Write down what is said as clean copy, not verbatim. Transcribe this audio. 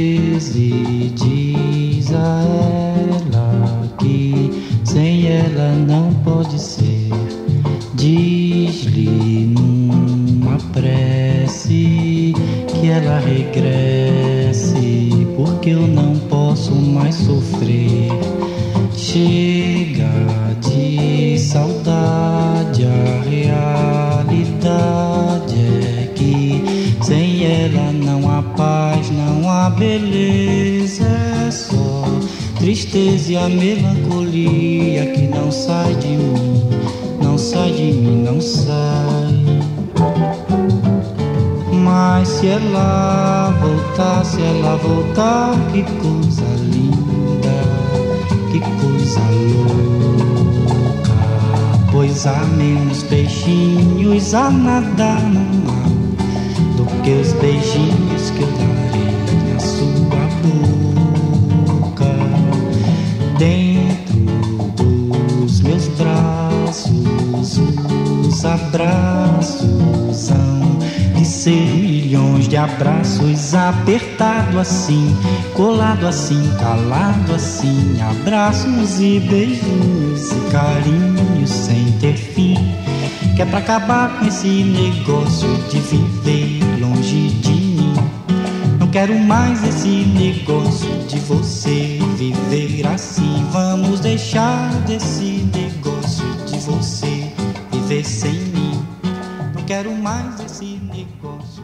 13 diz a ela que sem ela não pode ser. Diz-lhe numa prece que ela regresse, porque eu não posso mais sofrer. Chega de saudade, a realidade é que sem ela não há paz, não há beleza, é só tristeza e a melancolia que não sai de mim, não sai de mim, não sai. Mas se ela voltar, que coisa linda, que coisa louca. Pois há menos peixinhos a nadar no mar do que os beijinhos que eu darei na sua boca. Dentro dos meus braços, os abraços hão de ser milhões de abraços, apertado assim, colado assim, calado assim, abraços e beijinhos e carinhos sem ter fim, que é pra acabar com esse negócio de viver longe de mim. Não quero mais esse negócio de você viver assim. Vamos deixar desse negócio de você viver sem mim. Não quero mais esse negócio.